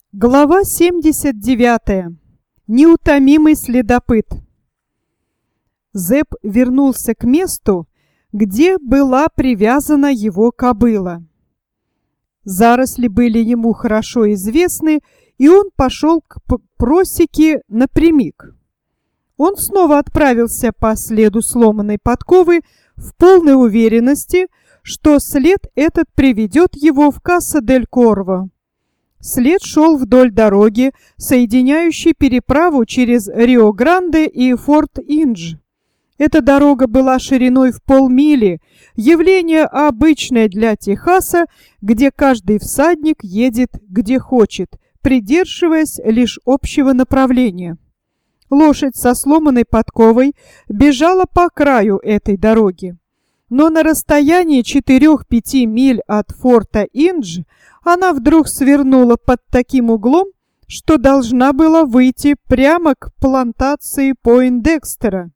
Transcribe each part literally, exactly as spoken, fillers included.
Глава семьдесят девятая. Неутомимый следопыт. Зэб вернулся к месту, где была привязана его кобыла. Заросли были ему хорошо известны, и он пошел к просеке напрямик. Он снова отправился по следу сломанной подковы в полной уверенности, что след этот приведет его в Касса-дель-Корво. След шел вдоль дороги, соединяющей переправу через Рио-Гранде и Форт-Индж. Эта дорога была шириной в полмили, явление обычное для Техаса, где каждый всадник едет где хочет, придерживаясь лишь общего направления. Лошадь со сломанной подковой бежала по краю этой дороги. Но на расстоянии четырех-пяти миль от форта Индж она вдруг свернула под таким углом, что должна была выйти прямо к плантации Пойндекстера.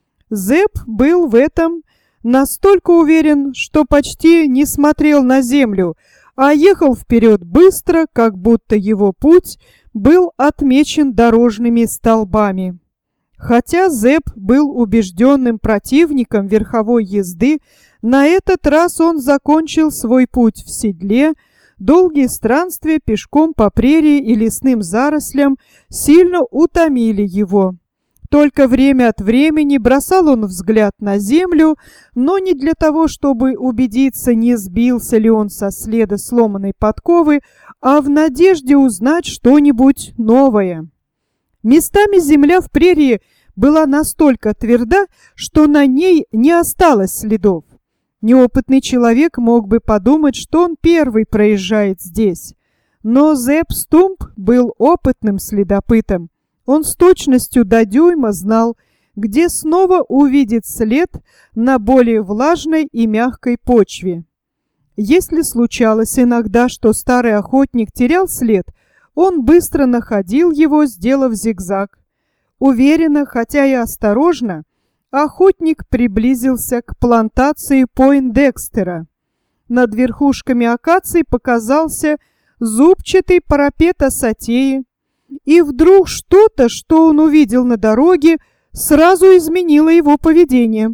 Зэб был в этом настолько уверен, что почти не смотрел на землю, а ехал вперед быстро, как будто его путь был отмечен дорожными столбами. Хотя Зэб был убежденным противником верховой езды, на этот раз он закончил свой путь в седле. Долгие странствия пешком по прерии и лесным зарослям сильно утомили его. Только время от времени бросал он взгляд на землю, но не для того, чтобы убедиться, не сбился ли он со следа сломанной подковы, а в надежде узнать что-нибудь новое. Местами земля в прерии была настолько тверда, что на ней не осталось следов. Неопытный человек мог бы подумать, что он первый проезжает здесь. Но Зэб Стумп был опытным следопытом. Он с точностью до дюйма знал, где снова увидит след на более влажной и мягкой почве. Если случалось иногда, что старый охотник терял след, он быстро находил его, сделав зигзаг. Уверенно, хотя и осторожно, охотник приблизился к плантации Пойндекстера. Над верхушками акаций показался зубчатый парапет осатеи, и вдруг что-то, что он увидел на дороге, сразу изменило его поведение.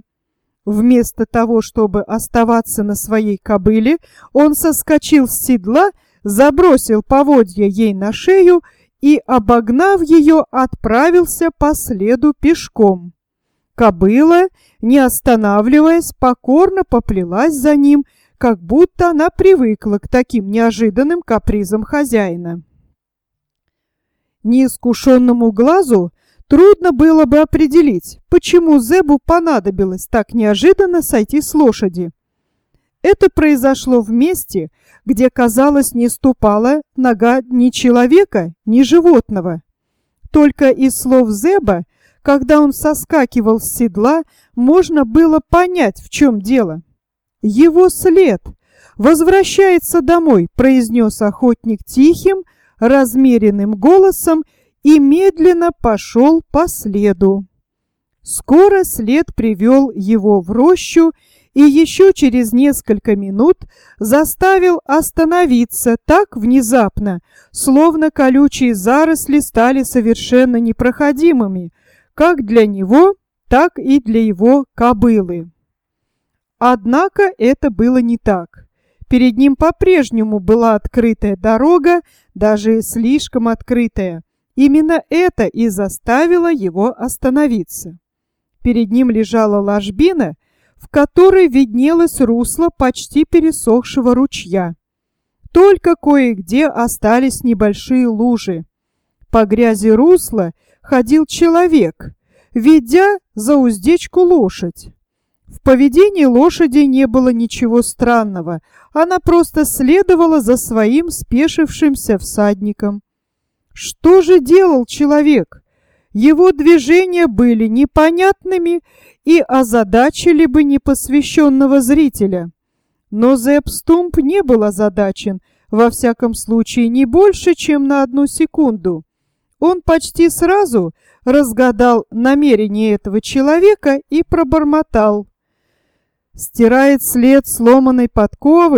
Вместо того, чтобы оставаться на своей кобыле, он соскочил с седла, забросил поводья ей на шею и, обогнав ее, отправился по следу пешком. Кобыла, не останавливаясь, покорно поплелась за ним, как будто она привыкла к таким неожиданным капризам хозяина. Неискушенному глазу трудно было бы определить, почему Зэбу понадобилось так неожиданно сойти с лошади. Это произошло в месте, где, казалось, не ступала нога ни человека, ни животного. Только из слов Зэба, когда он соскакивал с седла, можно было понять, в чем дело. «Его след возвращается домой», — произнес охотник тихим, размеренным голосом и медленно пошел по следу. Скоро след привел его в рощу и еще через несколько минут заставил остановиться так внезапно, словно колючие заросли стали совершенно непроходимыми, как для него, так и для его кобылы. Однако это было не так. Перед ним по-прежнему была открытая дорога, даже слишком открытая. Именно это и заставило его остановиться. Перед ним лежала ложбина, в которой виднелось русло почти пересохшего ручья. Только кое-где остались небольшие лужи. По грязи русла ходил человек, ведя за уздечку лошадь. В поведении лошади не было ничего странного, она просто следовала за своим спешившимся всадником. Что же делал человек? Его движения были непонятными и озадачили бы непосвященного зрителя. Но Зэб Стумп не был озадачен, во всяком случае не больше, чем на одну секунду. Он почти сразу разгадал намерение этого человека и пробормотал: «Стирает след сломанной подковы?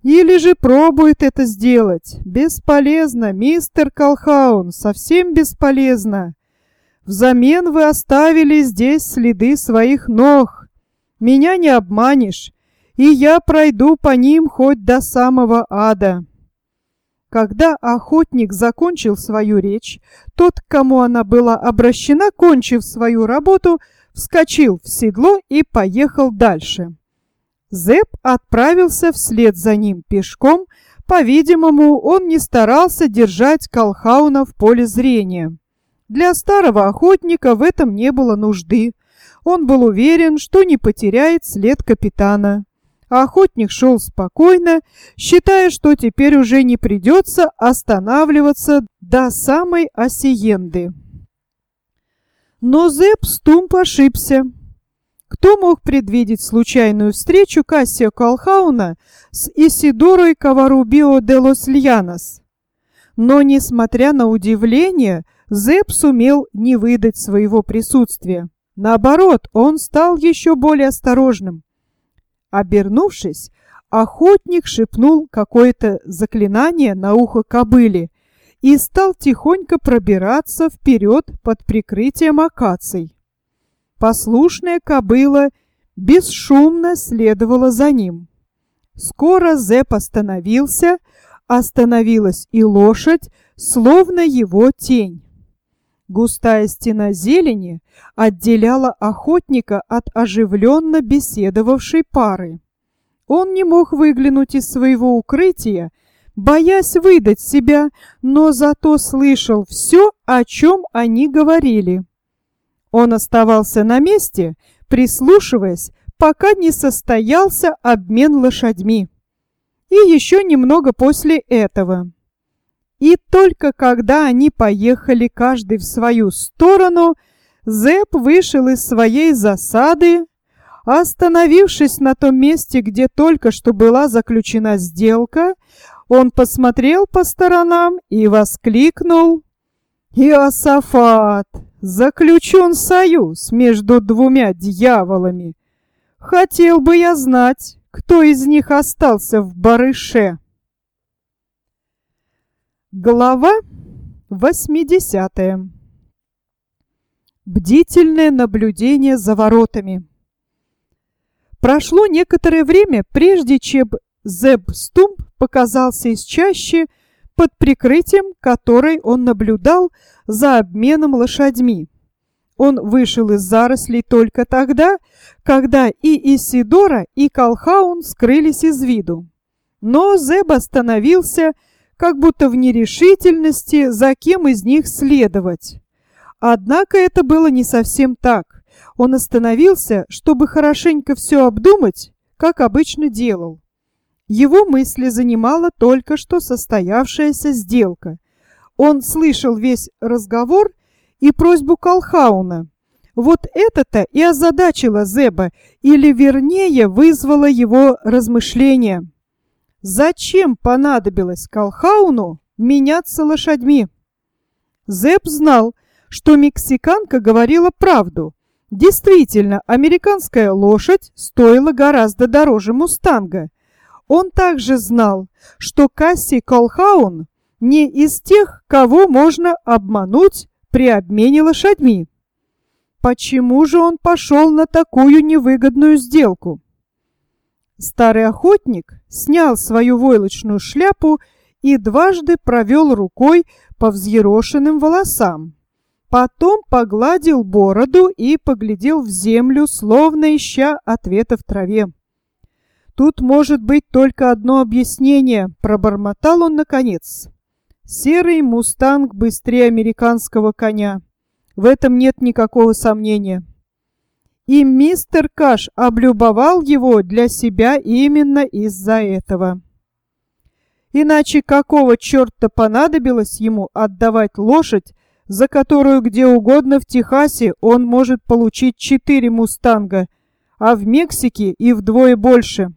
Или же пробует это сделать. Бесполезно, мистер Колхаун, совсем бесполезно. Взамен вы оставили здесь следы своих ног. Меня не обманешь, и я пройду по ним хоть до самого ада». Когда охотник закончил свою речь, тот, к кому она была обращена, кончив свою работу, вскочил в седло и поехал дальше. Зэб отправился вслед за ним пешком. По-видимому, он не старался держать Колхауна в поле зрения. Для старого охотника в этом не было нужды. Он был уверен, что не потеряет след капитана. А охотник шел спокойно, считая, что теперь уже не придется останавливаться до самой Асиенды. Но Зэб Стумп ошибся. Кто мог предвидеть случайную встречу Кассио Колхауна с Исидорой Каварубио де лос Льянос? Но, несмотря на удивление, Зэб сумел не выдать своего присутствия. Наоборот, он стал еще более осторожным. Обернувшись, охотник шепнул какое-то заклинание на ухо кобыле и стал тихонько пробираться вперед под прикрытием акаций. Послушная кобыла бесшумно следовала за ним. Скоро Зэб остановился, остановилась и лошадь, словно его тень. Густая стена зелени отделяла охотника от оживленно беседовавшей пары. Он не мог выглянуть из своего укрытия, боясь выдать себя, но зато слышал все, о чем они говорили. Он оставался на месте, прислушиваясь, пока не состоялся обмен лошадьми. И еще немного после этого. И только когда они поехали каждый в свою сторону, Зэб вышел из своей засады, остановившись на том месте, где только что была заключена сделка, он посмотрел по сторонам и воскликнул: «Иосафат! Заключен союз между двумя дьяволами! Хотел бы я знать, кто из них остался в барыше». Глава восьмидесятая. Бдительное наблюдение за воротами. Прошло некоторое время, прежде чем Зэб Стумп показался из чащи, под прикрытием которой он наблюдал за обменом лошадьми. Он вышел из зарослей только тогда, когда и Исидора, и Колхаун скрылись из виду. Но Зэб остановился, как будто в нерешительности, за кем из них следовать. Однако это было не совсем так. Он остановился, чтобы хорошенько все обдумать, как обычно делал. Его мысли занимала только что состоявшаяся сделка. Он слышал весь разговор и просьбу Колхауна. Вот это-то и озадачило Зэба, или вернее вызвало его размышления. Зачем понадобилось Колхауну меняться лошадьми? Зэб знал, что мексиканка говорила правду. Действительно, американская лошадь стоила гораздо дороже мустанга. Он также знал, что Касси Колхаун не из тех, кого можно обмануть при обмене лошадьми. Почему же он пошел на такую невыгодную сделку? Старый охотник снял свою войлочную шляпу и дважды провел рукой по взъерошенным волосам. Потом погладил бороду и поглядел в землю, словно ища ответа в траве. «Тут может быть только одно объяснение», — пробормотал он наконец. «Серый мустанг быстрее американского коня. В этом нет никакого сомнения. И мистер Каш облюбовал его для себя именно из-за этого. Иначе какого черта понадобилось ему отдавать лошадь, за которую где угодно в Техасе он может получить четыре мустанга, а в Мексике и вдвое больше?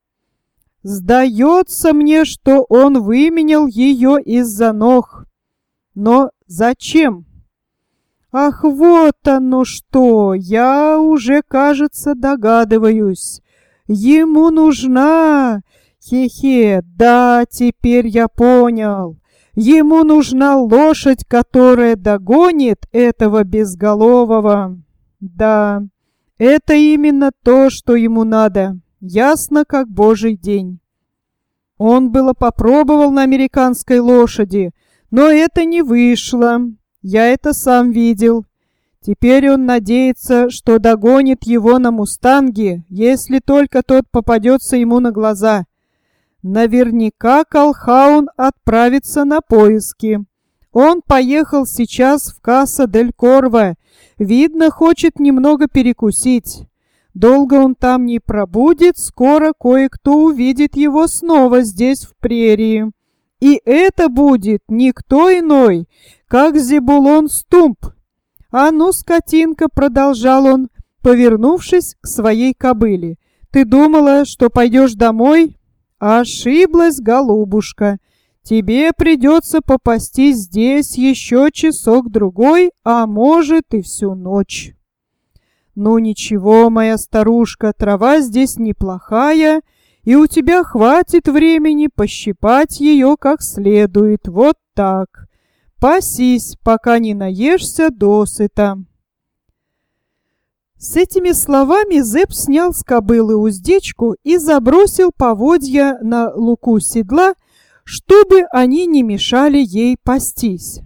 Сдается мне, что он выменял ее из-за ног. Но зачем? Ах, вот оно что! Я уже, кажется, догадываюсь. Ему нужна, Хе-хе, да, теперь я понял. Ему нужна лошадь, которая догонит этого безголового. Да, это именно то, что ему надо. Ясно, как божий день. Он было попробовал на американской лошади, но это не вышло. Я это сам видел. Теперь он надеется, что догонит его на мустанге, если только тот попадется ему на глаза. Наверняка Колхаун отправится на поиски. Он поехал сейчас в Каса-дель-Корво. Видно, хочет немного перекусить. Долго он там не пробудет, скоро кое-кто увидит его снова здесь, в прерии. И это будет никто иной, как Зебулон Стумп. «А ну, скотинка», — продолжал он, повернувшись к своей кобыле, — «ты думала, что пойдешь домой? Ошиблась, голубушка. Тебе придется попастись здесь еще часок-другой, а может и всю ночь». «Ну ничего, моя старушка, трава здесь неплохая, и у тебя хватит времени пощипать ее как следует, вот так. Пасись, пока не наешься досыта». С этими словами Зеб снял с кобылы уздечку и забросил поводья на луку седла, чтобы они не мешали ей пастись.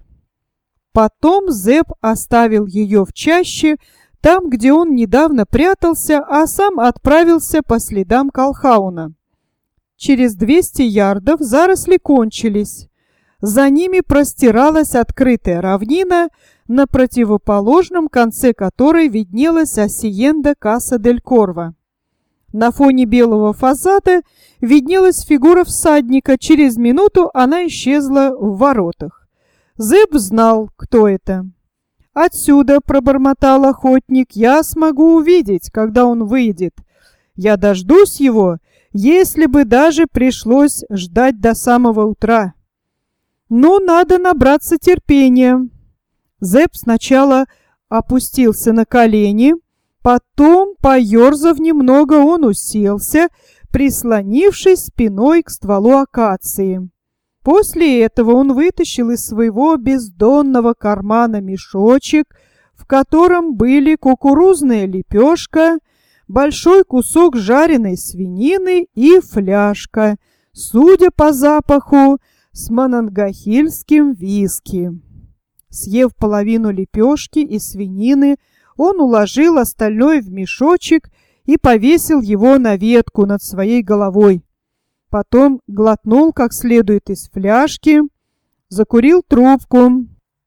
Потом Зеб оставил ее в чаще, там, где он недавно прятался, а сам отправился по следам Колхауна. Через двести ярдов заросли кончились. За ними простиралась открытая равнина, на противоположном конце которой виднелась асиенда Каса-дель-Корво. На фоне белого фасада виднелась фигура всадника. Через минуту она исчезла в воротах. Зеб знал, кто это. «Отсюда, — пробормотал охотник, — я смогу увидеть, когда он выйдет. Я дождусь его, если бы даже пришлось ждать до самого утра. Ну, надо набраться терпения». Зеб сначала опустился на колени, потом, поерзав немного, он уселся, прислонившись спиной к стволу акации. После этого он вытащил из своего бездонного кармана мешочек, в котором были кукурузная лепешка, большой кусок жареной свинины и фляжка, судя по запаху, с мононгахильским виски. Съев половину лепешки и свинины, он уложил остальное в мешочек и повесил его на ветку над своей головой. Потом глотнул как следует из фляжки, закурил трубку,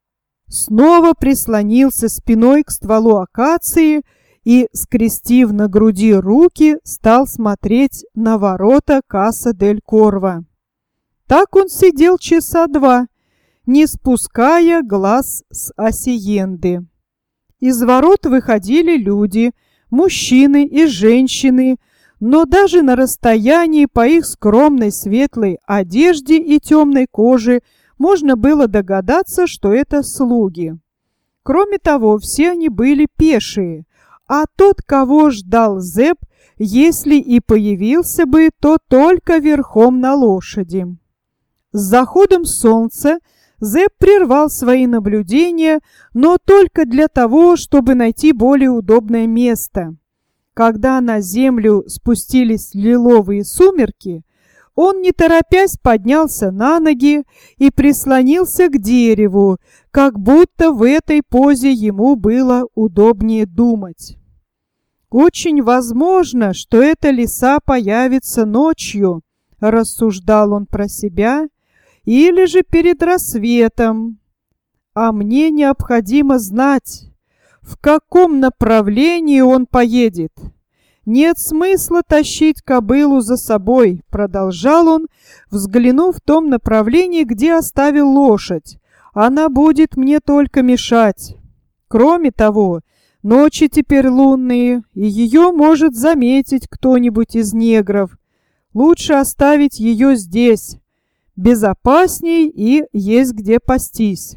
снова прислонился спиной к стволу акации и, скрестив на груди руки, стал смотреть на ворота Каса-дель-Корво. Так он сидел часа два, не спуская глаз с асиенды. Из ворот выходили люди, мужчины и женщины, но даже на расстоянии по их скромной светлой одежде и темной коже можно было догадаться, что это слуги. Кроме того, все они были пешие, а тот, кого ждал Зеб, если и появился бы, то только верхом на лошади. С заходом солнца Зеб прервал свои наблюдения, но только для того, чтобы найти более удобное место. Когда на землю спустились лиловые сумерки, он, не торопясь, поднялся на ноги и прислонился к дереву, как будто в этой позе ему было удобнее думать. «Очень возможно, что эта лиса появится ночью», — рассуждал он про себя, — «или же перед рассветом. А мне необходимо знать, в каком направлении он поедет. Нет смысла тащить кобылу за собой», — продолжал он, взглянув в том направлении, где оставил лошадь. «Она будет мне только мешать. Кроме того, ночи теперь лунные, и ее может заметить кто-нибудь из негров. Лучше оставить ее здесь. Безопасней и есть где пастись».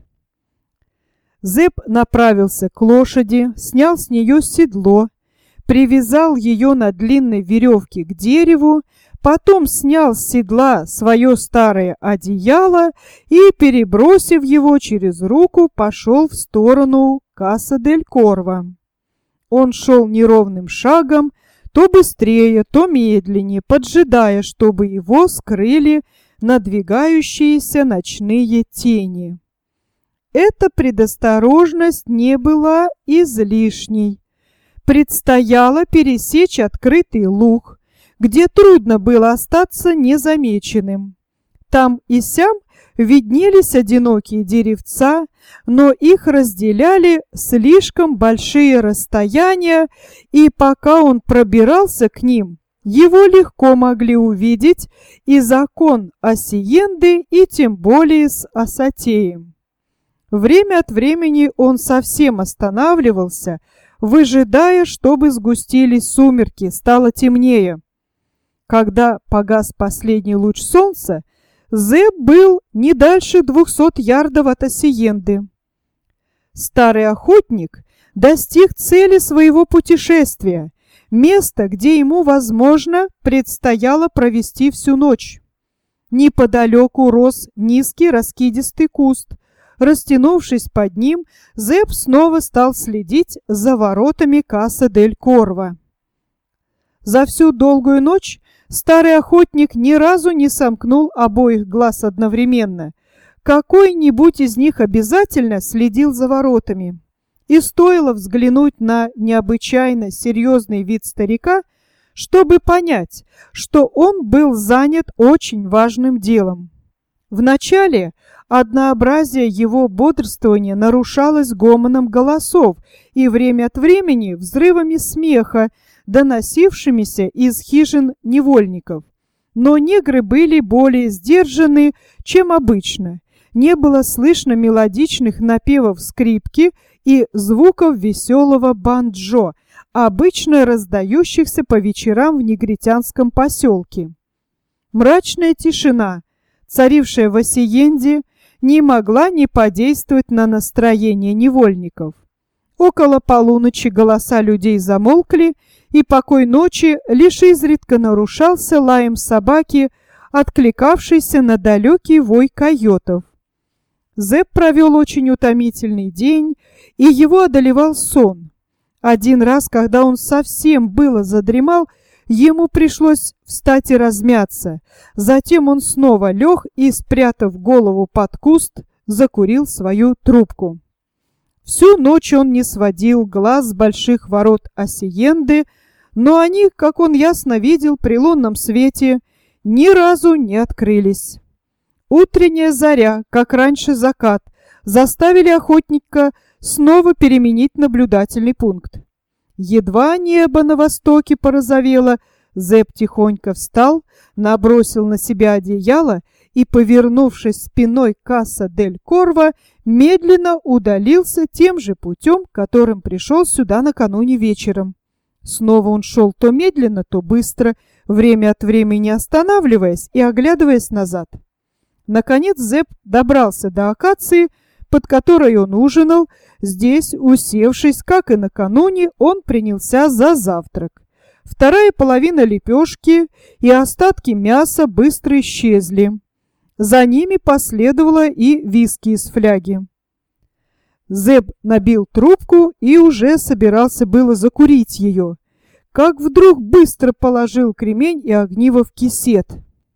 Зеб направился к лошади, снял с нее седло, привязал ее на длинной веревке к дереву, потом снял с седла свое старое одеяло и, перебросив его через руку, пошел в сторону Касса-дель-Корво. Он шел неровным шагом, то быстрее, то медленнее, поджидая, чтобы его скрыли надвигающиеся ночные тени. Эта предосторожность не была излишней. Предстояло пересечь открытый луг, где трудно было остаться незамеченным. Там и сям виднелись одинокие деревца, но их разделяли слишком большие расстояния, и пока он пробирался к ним, его легко могли увидеть из окон Асиенды и тем более с Асатеем. Время от времени он совсем останавливался, выжидая, чтобы сгустились сумерки, стало темнее. Когда погас последний луч солнца, Зеб был не дальше двухсот ярдов от Асиенды. Старый охотник достиг цели своего путешествия, места, где ему, возможно, предстояло провести всю ночь. Неподалеку рос низкий раскидистый куст. Растянувшись под ним, Зеб снова стал следить за воротами Касса-дель-Корво. За всю долгую ночь старый охотник ни разу не сомкнул обоих глаз одновременно. Какой-нибудь из них обязательно следил за воротами. И стоило взглянуть на необычайно серьезный вид старика, чтобы понять, что он был занят очень важным делом. Вначале однообразие его бодрствования нарушалось гомоном голосов и время от времени взрывами смеха, доносившимися из хижин невольников. Но негры были более сдержаны, чем обычно. Не было слышно мелодичных напевов скрипки и звуков веселого банджо, обычно раздающихся по вечерам в негритянском поселке. Мрачная тишина, царившая в Асиенде, не могла не подействовать на настроение невольников. Около полуночи голоса людей замолкли, и покой ночи лишь изредка нарушался лаем собаки, откликавшейся на далекий вой койотов. Зеб провел очень утомительный день, и его одолевал сон. Один раз, когда он совсем было задремал, ему пришлось встать и размяться. Затем он снова лег и, спрятав голову под куст, закурил свою трубку. Всю ночь он не сводил глаз с больших ворот Асиенды, но они, как он ясно видел при лунном свете, ни разу не открылись. Утренняя заря, как раньше закат, заставили охотника снова переменить наблюдательный пункт. Едва небо на востоке порозовело, Зеб тихонько встал, набросил на себя одеяло и, повернувшись спиной к Касса-дель-Корво, медленно удалился тем же путем, которым пришел сюда накануне вечером. Снова он шел то медленно, то быстро, время от времени останавливаясь и оглядываясь назад. Наконец Зеб добрался до акации, под которой он ужинал. Здесь, усевшись, как и накануне, он принялся за завтрак. Вторая половина лепешки и остатки мяса быстро исчезли. За ними последовало и виски из фляги. Зеб набил трубку и уже собирался было закурить ее, как вдруг быстро положил кремень и огниво в кисет.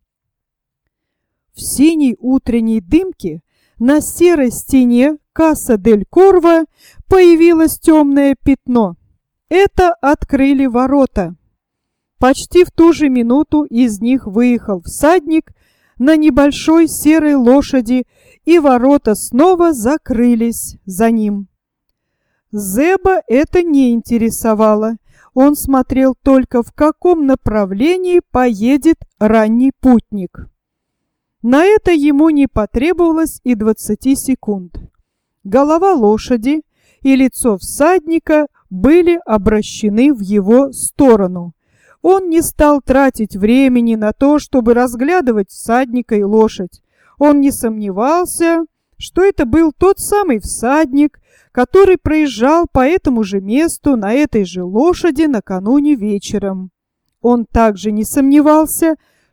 В синей утренней дымке на серой стене Касса-дель-Корво появилось темное пятно. Это открыли ворота. Почти в ту же минуту из них выехал всадник на небольшой серой лошади, и ворота снова закрылись за ним. Зеба это не интересовало. Он смотрел только, в каком направлении поедет ранний путник. На это ему не потребовалось и двадцати секунд. Голова лошади и лицо всадника были обращены в его сторону. Он не стал тратить времени на то, чтобы разглядывать всадника и лошадь. Он не сомневался, что это был тот самый всадник, который проезжал по этому же месту на этой же лошади накануне вечером. Он также не сомневался,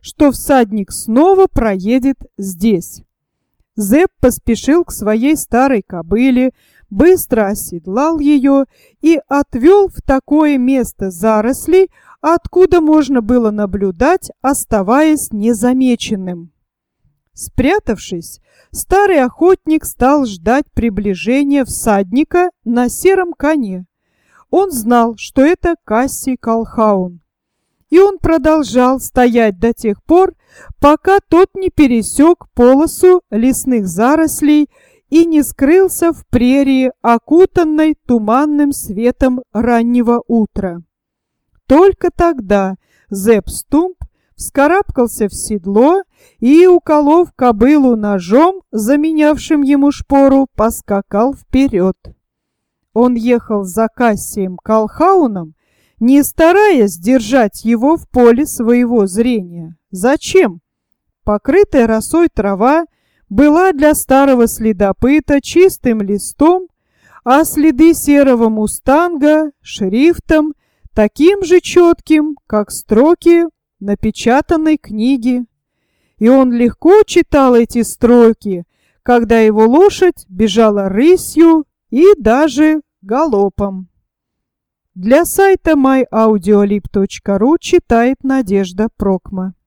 что всадник снова проедет здесь. Зэп поспешил к своей старой кобыле, быстро оседлал ее и отвел в такое место зарослей, откуда можно было наблюдать, оставаясь незамеченным. Спрятавшись, старый охотник стал ждать приближения всадника на сером коне. Он знал, что это Кассий Колхаун, и он продолжал стоять до тех пор, пока тот не пересек полосу лесных зарослей и не скрылся в прерии, окутанной туманным светом раннего утра. Только тогда Зэп Стумп вскарабкался в седло и, уколов кобылу ножом, заменявшим ему шпору, поскакал вперед. Он ехал за Кассием Колхауном, не стараясь держать его в поле своего зрения. Зачем? Покрытая росой трава была для старого следопыта чистым листом, а следы серого мустанга — шрифтом, таким же четким, как строки напечатанной книги. И он легко читал эти строки, когда его лошадь бежала рысью и даже галопом. Для сайта май аудиолиб точка ру читает Надежда Прокма.